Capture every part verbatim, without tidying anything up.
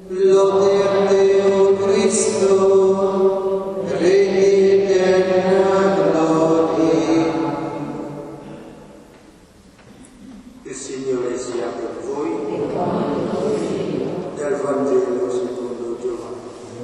Lode a Deo Cristo, Re di eterna gloria. Il Signore sia per voi. Dal Vangelo secondo Giovanni.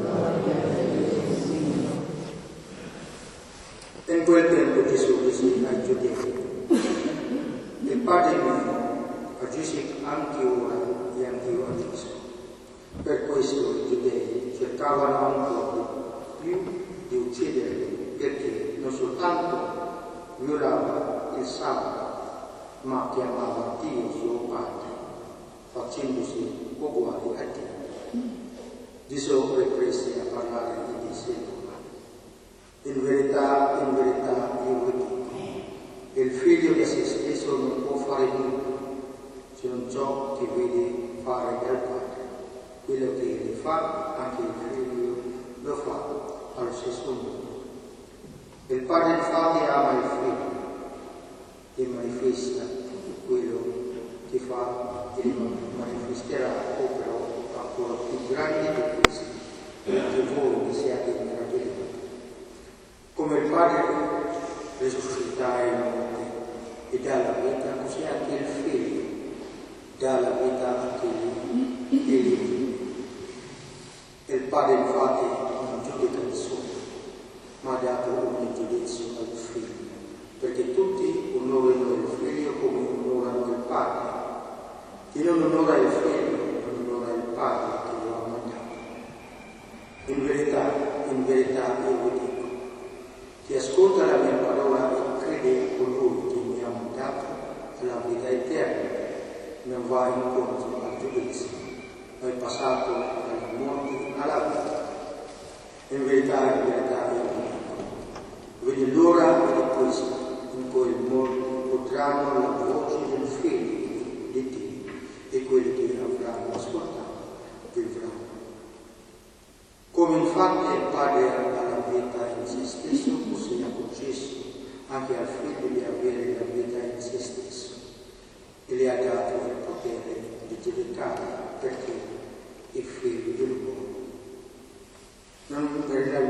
In quel tempo Gesù disse ai Giudei: il Padre mio agisce anche ora e anche io agisco. Per questo i Giudei cercavano ancora più di ucciderli, perché non soltanto violava il sabato, ma chiamava Dio suo Padre, facendosi uguale a Dio. Gesù riprese a parlare e disse: in verità, in verità io vi dico, il figlio di se stesso non può fare nulla se non ciò che vede fare dal Padre. Quello che egli fa, anche il figlio lo fa allo stesso modo. Il Padre infatti ama il figlio e manifesta quello che fa e manifesterà opere ancora più grandi di questi, perché voi siate meravigliati. Come il Padre risuscita i morti e dà la vita, così anche il figlio dà la vita anche lui e lui. Il Padre infatti non giudica nessuno, ma ha dato ogni giudizio al figlio, perché tutti onorano il figlio come onorano il Padre. Chi non onora il figlio non onora il Padre che lo ha mandato. In verità, in verità io vi dico, chi ascolta la mia parola e crede a colui che mi ha mandato alla vita eterna, non va incontro al giudizio, ma è passato dalla morte alla vita. In verità, in verità io vi dico, vedi l'ora di questo, in cui i morti potranno la voce del figlio di Dio, e quelli che avranno ascoltato vivranno. Come infatti il Padre ha la vita in se stesso, così ha concesso anche al figlio di avere la vita in se stesso, e le ha dato il potere di giudicare, perché il figlio dell'uomo. Non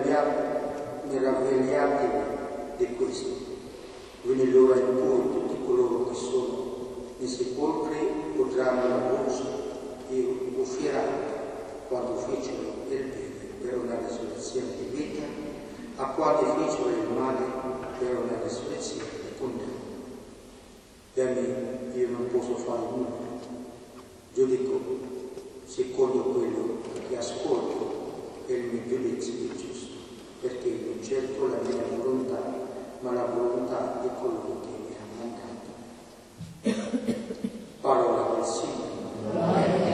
meravigliatevi di questo, viene l'ora in cui tutti coloro che sono nei sepolcri potranno la voce e usciranno, quando fecero il bene per una risurrezione di vita, a quanti fecero il male per una risurrezione di condanna. Da me io non posso fare nulla, giudico secondo quello che ascolto e il mio giudizio è giusto, perché non cerco la mia volontà, ma la volontà di colui che mi ha mandato. Parola del Signore.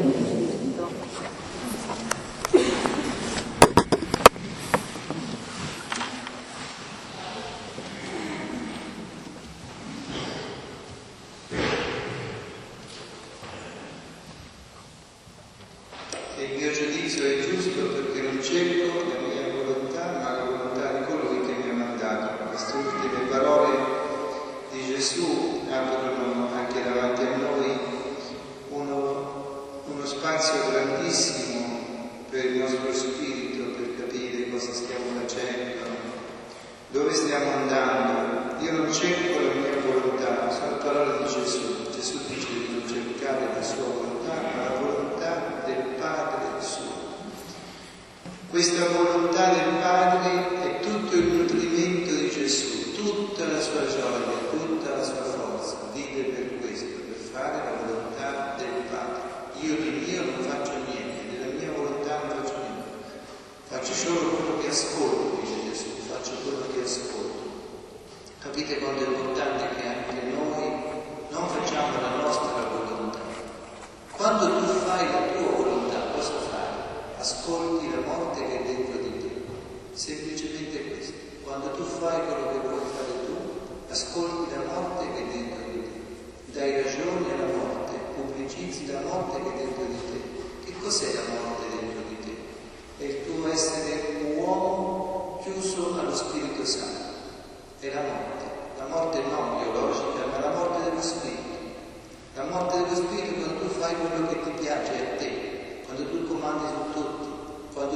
Il mio giudizio è giusto perché non cerco la mia volontà, ma la volontà di colui che mi ha mandato. Queste ultime parole di Gesù aprono anche davanti a noi uno, uno spazio grandissimo per il nostro spirito, per capire cosa stiamo facendo, dove stiamo andando. Io non cerco la mia volontà, sono parole di Gesù. Gesù dice di non cercare la sua volontà, ma la volontà del Padre suo. Questa volontà del Padre è tutto il nutrimento di Gesù, tutta la sua gioia, tutta la sua forza. Vive per questo, per fare la volontà del Padre. Io di mio non faccio niente, della mia volontà non faccio niente. Faccio solo quello che ascolto, dice Gesù, faccio quello che ascolto. Capite quanto è importante che anche noi non facciamo la nostra volontà. Quando tu fai la tua volontà, cosa fai? Ascolti la morte che è dentro di te. Semplicemente questo. Quando tu fai quello che vuoi fare tu, ascolti la morte che è dentro di te. Dai ragione alla morte, pubblicizzi la morte che è dentro di te. Che cos'è la morte dentro di te? È il tuo essere un uomo chiuso allo Spirito Santo. È la morte. La morte non biologica, ma la morte dello Spirito. La morte dello Spirito è quando tu fai quello che ti piace a te, quando tu comandi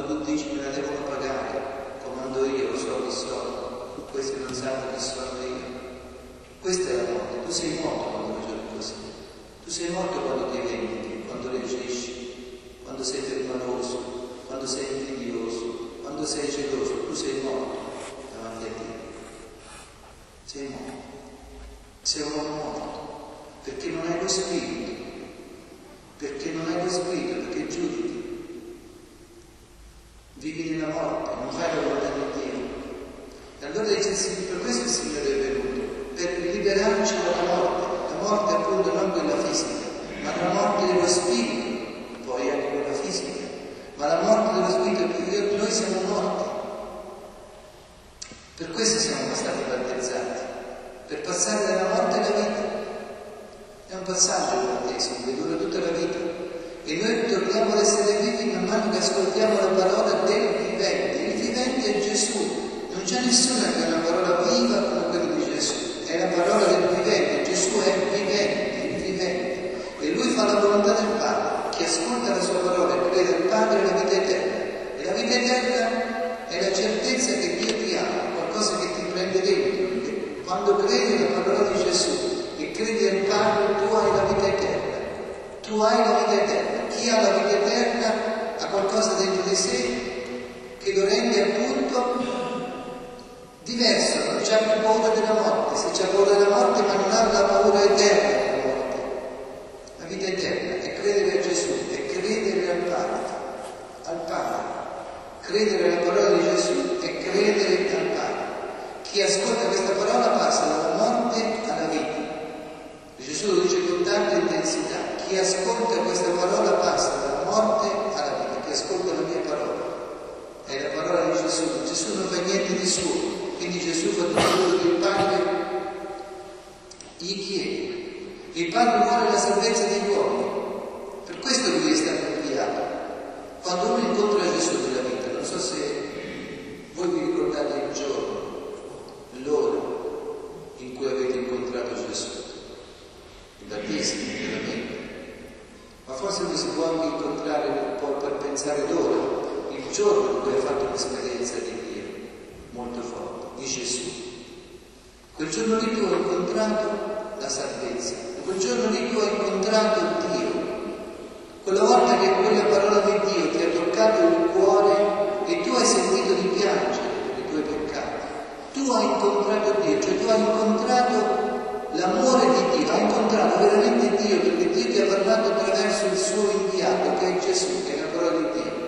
tu dici me la devono pagare, comando io, lo so chi sono, questi non sanno chi sono io. Questa è la morte. Tu sei morto quando ragioni così. Tu sei morto quando ti vendichi, quando reagisci, quando sei permaloso, quando sei invidioso, quando sei geloso. Tu sei morto davanti a Dio. Sei morto. Sei un uomo morto. Perché non hai lo spirito. Perché non hai lo spirito, perché giudichi. Vivi nella morte, non fai la volontà di Dio. E allora dice, per questo il Signore è venuto, per liberarci dalla morte. La morte appunto non quella fisica, ma la morte dello spirito, poi anche quella fisica, ma la morte dello spirito, perché noi siamo morti. Per questo siamo stati battezzati, per passare dalla morte alla vita. È un passaggio il battesimo che dura tutta la vita. E noi torniamo ad essere vivi man mano che ascoltiamo la parola del vivente. Il vivente è Gesù. Non c'è nessuno che ha una parola viva come quella di Gesù. È la parola del vivente. Gesù è il vivente, il vivente. E lui fa la volontà del Padre. Chi ascolta la sua parola e crede al Padre è la vita eterna. E la vita eterna è la certezza che Dio ti ama, qualcosa che ti prende dentro. Perché quando credi alla parola di Gesù e credi al Padre, tu hai la vita eterna. Tu hai la vita eterna. Chi ha la vita eterna ha qualcosa dentro di sé che lo rende appunto diverso, non c'ha più paura della morte. Se c'ha paura della morte, ma non ha la paura eterna della morte. La vita eterna è credere a Gesù, è credere al Padre, al Padre. Credere alla parola di Gesù è credere al Padre. Chi ascolta questa parola passa dalla morte alla vita. Gesù lo dice con tanta intensità. Chi ascolta questa parola passa dalla morte alla vita. Chi ascolta la mia parola è la parola di Gesù. Gesù non fa niente di suo. Quindi Gesù fa tutto quello che il Padre gli chiede. Il Padre vuole la salvezza degli uomini. Per questo lui è stato inviato. Quando uno incontra Gesù nella vita, non so se voi vi ricordate il giorno, l'ora in cui avete incontrato Gesù. Il battesimo, veramente. Ma forse non si può anche incontrare un po' per pensare l'ora, il giorno in cui hai fatto un'esperienza di Dio molto forte, di Gesù. Quel giorno lì tu hai incontrato la salvezza, quel giorno lì tu hai incontrato Dio. Quella volta che quella parola di Dio ti ha toccato il cuore e tu hai sentito di piangere per i tuoi peccati. Tu hai incontrato Dio, cioè tu hai incontrato l'amore di Dio, hai incontrato veramente Dio, perché Dio ti ha parlato attraverso il suo inviato, che è Gesù, che è la parola di Dio.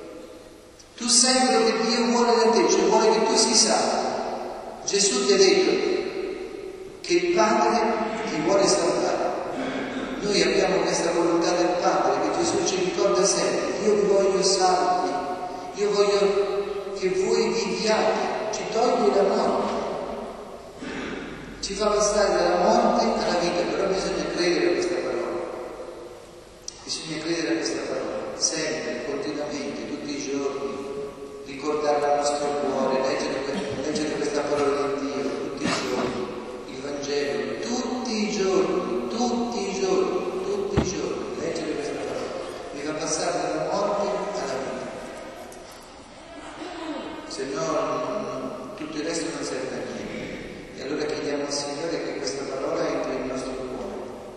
Tu sai quello che Dio vuole da te, cioè vuole che tu si salvi. Gesù ti ha detto che il Padre ti vuole salvare. Noi abbiamo questa volontà del Padre, che Gesù ci ricorda sempre. Io vi voglio salvi, io voglio che voi viviate, ci toglie la morte. Ci fa passare dalla morte alla vita, però bisogna credere a questa parola. Bisogna credere a questa parola, sempre, continuamente, tutti i giorni, ricordarla al nostro cuore, leggere, leggere questa parola di Dio tutti i giorni, il Vangelo, tutti i giorni, tutti i giorni, tutti i giorni, leggere questa parola. Mi fa passare dalla morte alla vita. Se no, non, tutto il resto non serve a niente. E allora chiediamo al Signore che questa parola entri nel nostro cuore.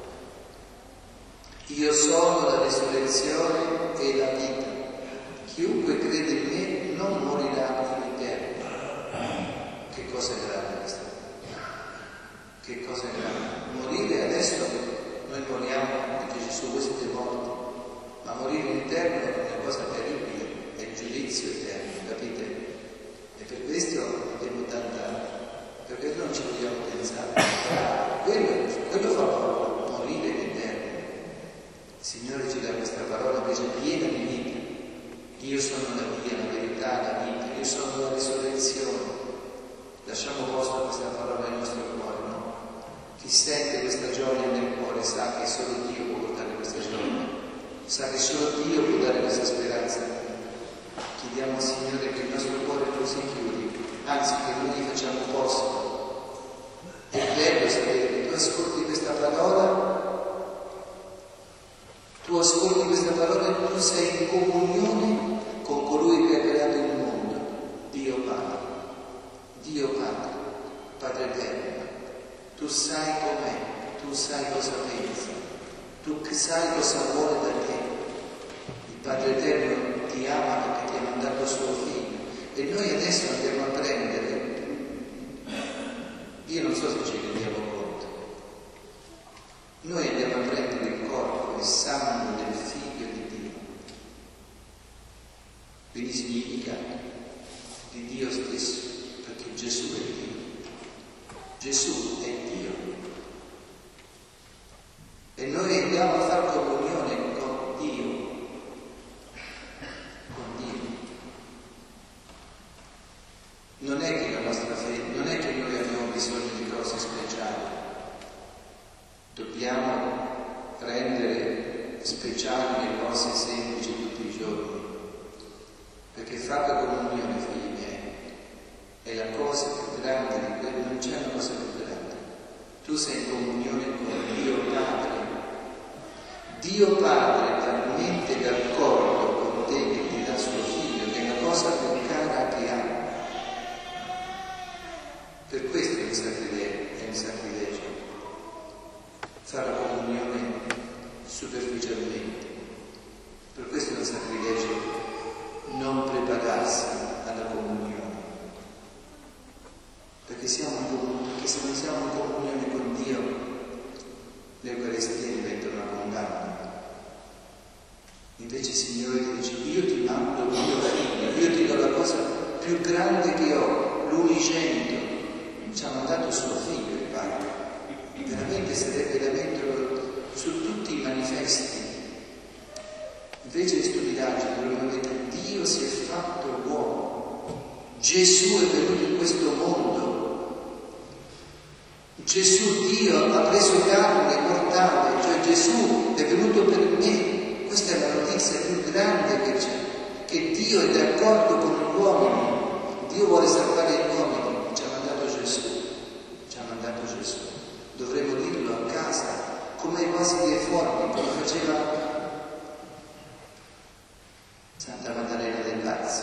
Io sono la resurrezione e la vita. Chiunque crede in me non morirà in eterno. Che cosa è grande questa? Che cosa è grande? Morire adesso, noi moriamo, dice Gesù, voi siete morti, ma morire in eterno è una cosa terribile, è il giudizio eterno, capite? E per questo abbiamo tanta... perché non ci vogliamo pensare. Quello, quello fa paura, morire in eterno. Il Signore ci dà questa parola invece piena di vita. Io sono la via, la verità, la vita, io sono la risurrezione. Lasciamo posto a questa parola nel nostro cuore, no? Chi sente questa gioia nel cuore sa che solo Dio può portare questa gioia, sa che solo Dio può dare questa speranza. Chiediamo al Signore che il nostro cuore non si chiudi, anzi che noi gli facciamo posto. È bello sapere che tu ascolti questa parola, tu ascolti questa parola e tu sei in comunione con colui che ha Padre Eterno, tu sai com'è, tu sai cosa pensa, tu sai cosa vuole da te. Il Padre Eterno ti ama perché ti ha mandato suo figlio e noi adesso andiamo a prendere, io non so se ci rendiamo conto, noi andiamo a prendere il corpo, il sangue del figlio di Dio, quindi significa di Dio stesso, perché Gesù è Dio, Gesù è Dio e noi andiamo a fare comunione con Dio, con Dio. Non è che la nostra fede, non è che noi abbiamo bisogno di cose speciali, dobbiamo rendere speciali le cose semplici tutti i giorni, perché fare la comunione, figli miei, è la cosa più grande di quello, non c'è una cosa più grande. Tu sei in comunione con Dio Padre. Dio Padre è talmente d'accordo con te che ti dà suo figlio, che è la cosa più cara che ha. Per questo è un sacrilegio, è un sacrilegio. Fare la comunione superficialmente. Per questo è un sacrilegio non prepararsi alla comunione. Perché, siamo in comunione, perché se non siamo in comunione con Dio, le Eucaristie diventano una condanna. Invece il Signore ti dice: io ti mando il mio figlio, io ti do la cosa più grande che ho, l'unigenito. Ci ha mandato suo figlio il Padre. Veramente sarebbe da metterlo su tutti i manifesti. Invece di stupidaggine dovremmo dire: Dio si è fatto uomo, Gesù è venuto in questo mondo, Gesù Dio ha preso carne mortale, cioè Gesù è venuto per me. Questa è la notizia più grande che c'è, che Dio è d'accordo con gli uomini, Dio vuole salvare gli uomini, ci ha mandato Gesù, ci ha mandato Gesù. Dovremmo dirlo a casa, come i quasi dei forni, come faceva Santa Maddalena dei Pazzi.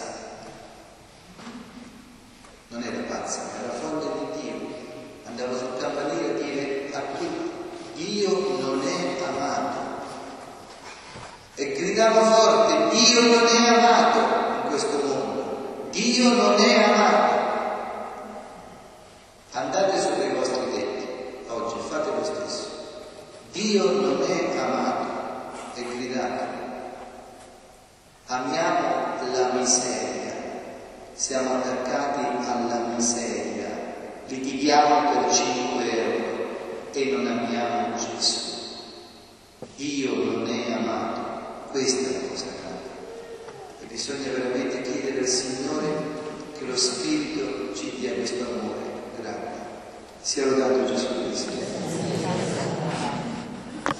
Non era pazza, era fonte di Dio. Andava sul campanile a dire a tutti: Dio non è amato. E gridava forte: Dio non è amato in questo mondo. Dio non è amato. Andate sopra i vostri tetti oggi, fate lo stesso. Dio non è amato. E gridate. Amiamo la miseria, siamo attaccati alla miseria, litighiamo per cinque euro e non amiamo Gesù. Dio non è amato, questa è la cosa grande. E bisogna veramente chiedere al Signore che lo Spirito ci dia questo amore grande. Sia lodato Gesù Cristo.